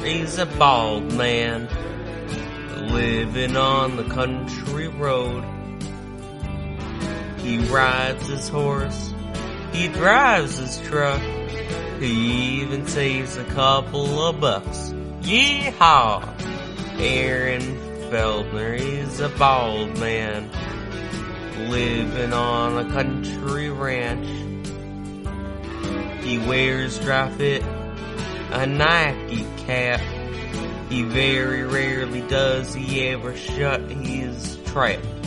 is a bald man living on the country road. He rides his horse, he drives his truck, he even saves a couple of bucks. Yeehaw! Aaron Feldner is a bald man living on a country ranch. He wears dry fit, a Nike cap. He very rarely does he ever shut his trap.